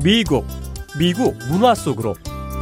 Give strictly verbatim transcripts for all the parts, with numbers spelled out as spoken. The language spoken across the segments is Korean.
미국, 미국 문화 속으로.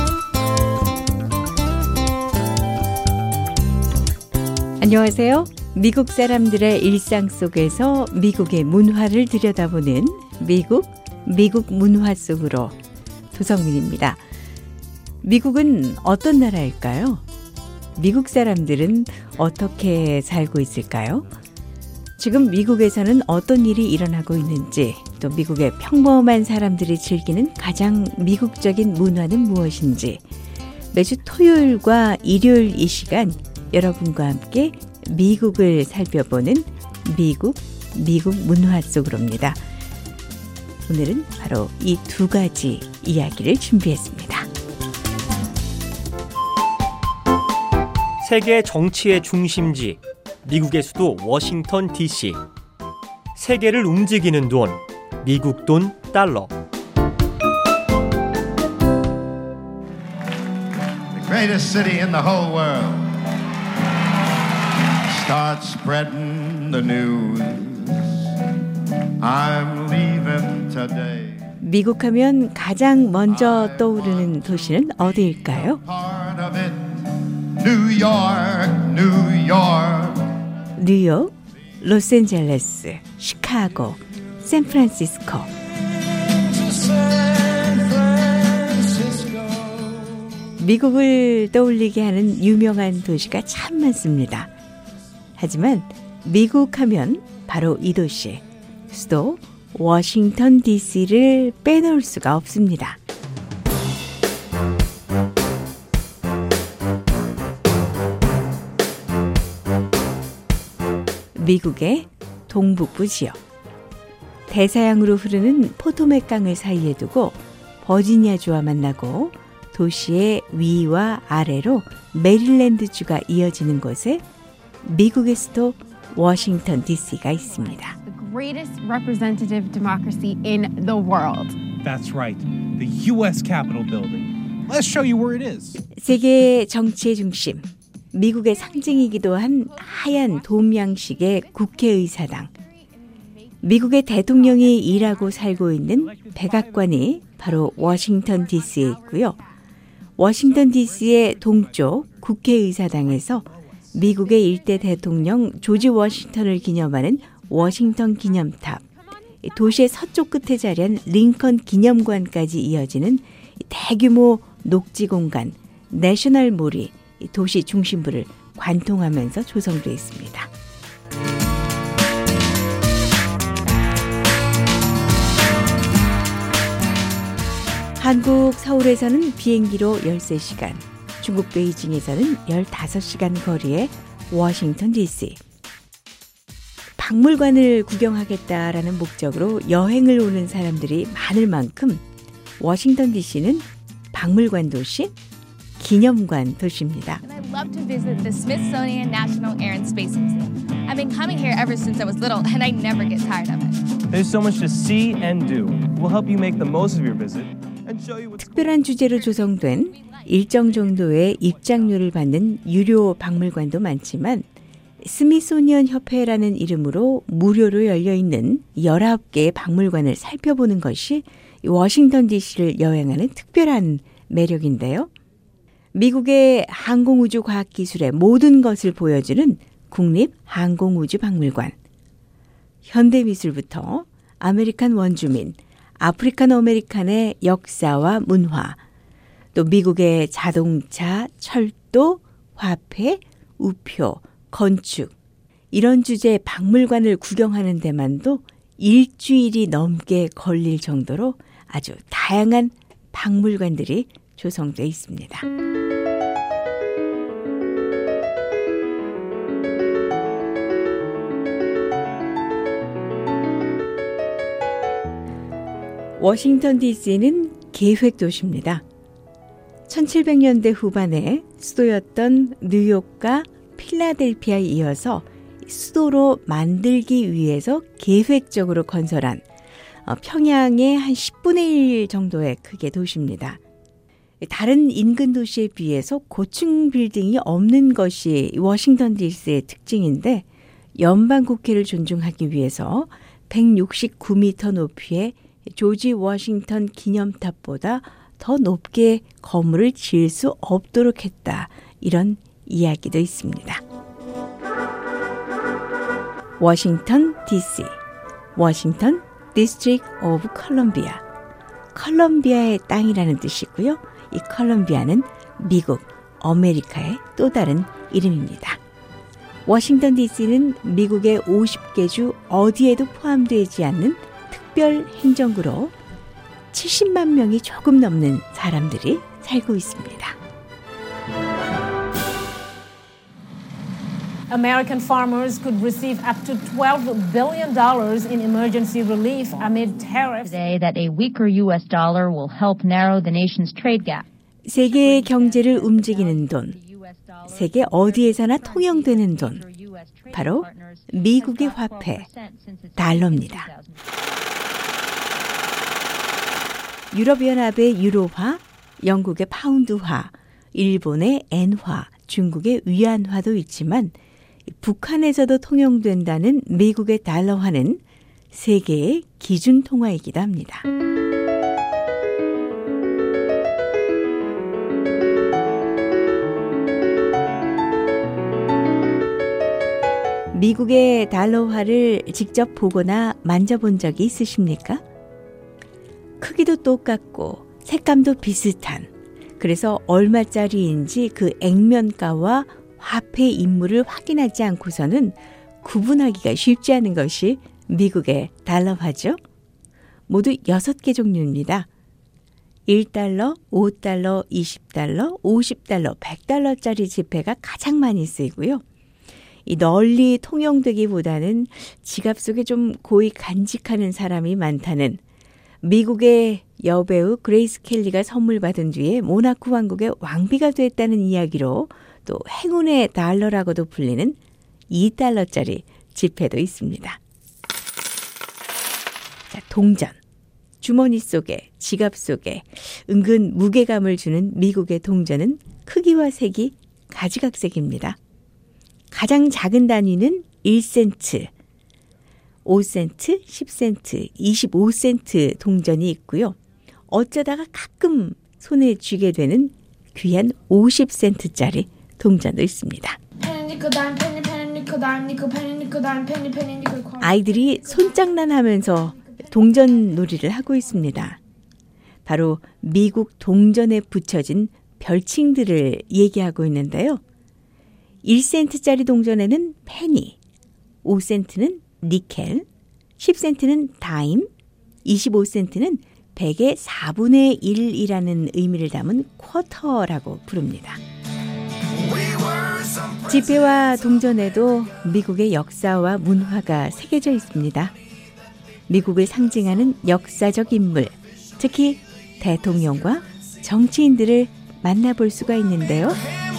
안녕하세요. 미국 사람들의 일상 속에서 미국의 문화를 들여다보는 미국, 미국 문화 속으로 도성민입니다. 미국은 어떤 나라일까요? 미국 사람들은 어떻게 살고 있을까요? 지금 미국에서는 어떤 일이 일어나고 있는지, 또 미국의 평범한 사람들이 즐기는 가장 미국적인 문화는 무엇인지, 매주 토요일과 일요일 이 시간 여러분과 함께 미국을 살펴보는 미국, 미국 문화 속으로입니다. 오늘은 바로 이 두 가지 이야기를 준비했습니다. 세계 정치의 중심지, 미국의 수도 워싱턴 디씨. 세계를 움직이는 돈, 미국 돈 달러. The greatest city in the whole world. Start spreading the news. I'm leaving today. 미국 하면 가장 먼저 떠오르는 도시는 어디일까요? Part of it, New York, New York. 뉴욕, 로스앤젤레스, 시카고, 샌프란시스코. 미국을 떠올리게 하는 유명한 도시가 참 많습니다. 하지만 미국 하면 바로 이 도시, 수도 워싱턴 디씨를 빼놓을 수가 없습니다. 미국의 동북부 지역. 대서양으로 흐르는 포토맥 강을 사이에 두고 버지니아주와 만나고 도시의 위와 아래로 메릴랜드주가 이어지는 곳에 미국의 수도 워싱턴 디씨가 있습니다. The greatest representative democracy in the world. That's right. The U S Capitol building. Let's show you where it is. 세계 정치의 중심, 미국의 상징이기도 한 하얀 돔 양식의 국회의사당. 미국의 대통령이 일하고 살고 있는 백악관이 바로 워싱턴 디씨에 있고요. 워싱턴 디씨의 동쪽 국회의사당에서 미국의 일대 대통령 조지 워싱턴을 기념하는 워싱턴 기념탑, 도시의 서쪽 끝에 자리한 링컨 기념관까지 이어지는 대규모 녹지 공간 내셔널몰이 도시 중심부를 관통하면서 조성되어 있습니다. 한국 서울에서는 비행기로 열세 시간, 중국 베이징에서는 열다섯 시간 거리의 워싱턴 디씨. 박물관을 구경하겠다라는 목적으로 여행을 오는 사람들이 많을 만큼 워싱턴 디씨는 박물관 도시, 기념관 도시입니다. And I love to visit the Smithsonian National Air and Space Museum. I've been coming here ever since I was little and I never get tired of it. There's so much to see and do. We'll help you make the most of your visit and show you what's 특별한 주제로 조성된 일정 정도의 입장료를 받는 유료 박물관도 많지만 스미소니언 협회라는 이름으로 무료로 열려있는 열아홉 개의 박물관을 살펴보는 것이 워싱턴 디씨를 여행하는 특별한 매력인데요. 미국의 항공우주과학기술의 모든 것을 보여주는 국립항공우주박물관. 현대미술부터 아메리칸 원주민, 아프리칸 어메리칸의 역사와 문화, 또 미국의 자동차, 철도, 화폐, 우표, 건축, 이런 주제의 박물관을 구경하는 데만도 일주일이 넘게 걸릴 정도로 아주 다양한 박물관들이 조성되어 있습니다. 워싱턴 디씨는 계획도시입니다. 천칠백 년대 후반에 수도였던 뉴욕과 필라델피아에 이어서 수도로 만들기 위해서 계획적으로 건설한 평양의 한 십분의 일 정도의 크기의 도시입니다. 다른 인근 도시에 비해서 고층 빌딩이 없는 것이 워싱턴 디씨의 특징인데 연방 국회를 존중하기 위해서 백육십구 미터 높이의 조지 워싱턴 기념탑보다 더 높게 건물을 지을 수 없도록 했다. 이런 이야기도 있습니다. 워싱턴 디씨, 워싱턴 디스트릭트 오브 컬럼비아, 컬럼비아의 땅이라는 뜻이고요. 이 컬럼비아는 미국, 아메리카의 또 다른 이름입니다. 워싱턴 디씨는 미국의 오십 개 주 어디에도 포함되지 않는 특별 행정구로 칠십만 명이 조금 넘는 사람들이 살고 있습니다. American farmers could receive up to twelve billion dollars in emergency relief amid tariffs. Today that a weaker U S dollar will help narrow the nation's trade gap. 세계의 경제를 움직이는 돈, 세계 어디에서나 통용되는 돈, 바로 미국의 화폐, 달러입니다. 유럽연합의 유로화, 영국의 파운드화, 일본의 엔화, 중국의 위안화도 있지만 북한에서도 통용된다는 미국의 달러화는 세계의 기준 통화이기도 합니다. 미국의 달러화를 직접 보거나 만져본 적이 있으십니까? 크기도 똑같고 색감도 비슷한, 그래서 얼마짜리인지 그 액면가와 화폐 인물을 확인하지 않고서는 구분하기가 쉽지 않은 것이 미국의 달러화죠. 모두 여섯 개 종류입니다. 일 달러, 오 달러, 이십 달러, 오십 달러, 백 달러짜리 지폐가 가장 많이 쓰이고요. 이 널리 통용되기보다는 지갑 속에 좀 고이 간직하는 사람이 많다는 미국의 여배우 그레이스 켈리가 선물 받은 뒤에 모나코 왕국의 왕비가 됐다는 이야기로 또 행운의 달러라고도 불리는 이 달러짜리 지폐도 있습니다. 자, 동전. 주머니 속에, 지갑 속에 은근 무게감을 주는 미국의 동전은 크기와 색이 가지각색입니다. 가장 작은 단위는 일 센트, 오 센트, 십 센트, 이십오 센트 동전이 있고요. 어쩌다가 가끔 손에 쥐게 되는 귀한 오십 센트짜리 동전도 있습니다. 아이들이 손장난하면서 동전 놀이를 하고 있습니다. 바로 미국 동전에 붙여진 별칭들을 얘기하고 있는데요. 일 센트짜리 동전에는 페니, 오 센트는 니켈, 십 센트는 다임, 이십오 센트는 백의 사분의 일이라는 의미를 담은 쿼터라고 부릅니다. 지폐와 동전에도 미국의 역사와 문화가 새겨져 있습니다. 미국을 상징하는 역사적 인물, 특히 대통령과 정치인들을 만나볼 수가 있는데요.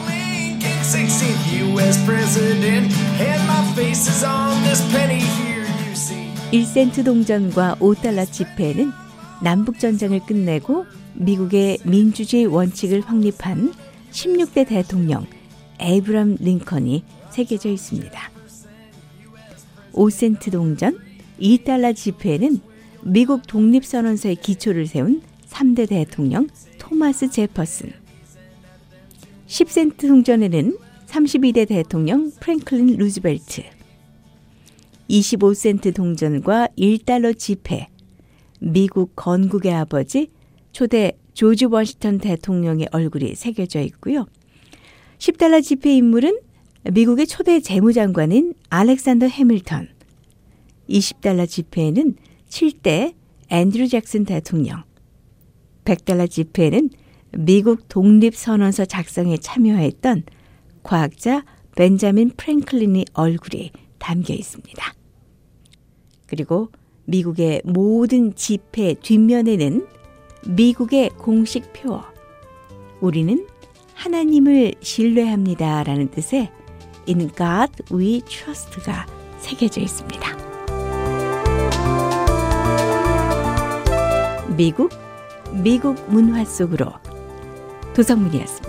일 센트 동전과 오 달러 지폐에는 남북전쟁을 끝내고 미국의 민주주의 원칙을 확립한 십육 대 대통령 에이브람 링컨이 새겨져 있습니다. 오 센트 동전, 이 달러 지폐에는 미국 독립선언서의 기초를 세운 삼 대 대통령 토마스 제퍼슨, 십 센트 동전에는 삼십이 대 대통령 프랭클린 루즈벨트, 이십오 센트 동전과 일 달러 지폐, 미국 건국의 아버지 초대 조지 워싱턴 대통령의 얼굴이 새겨져 있고요. 십 달러 지폐 인물은 미국의 초대 재무장관인 알렉산더 해밀턴, 이십 달러 지폐에는 칠 대 앤드류 잭슨 대통령, 백 달러 지폐에는 미국 독립선언서 작성에 참여했던 과학자 벤자민 프랭클린의 얼굴이 담겨 있습니다. 그리고 미국의 모든 지폐 뒷면에는 미국의 공식 표어, 우리는 하나님을 신뢰합니다 라는 뜻의 In God We Trust가 새겨져 있습니다. 미국, 미국 문화 속으로 도성문이었습니다.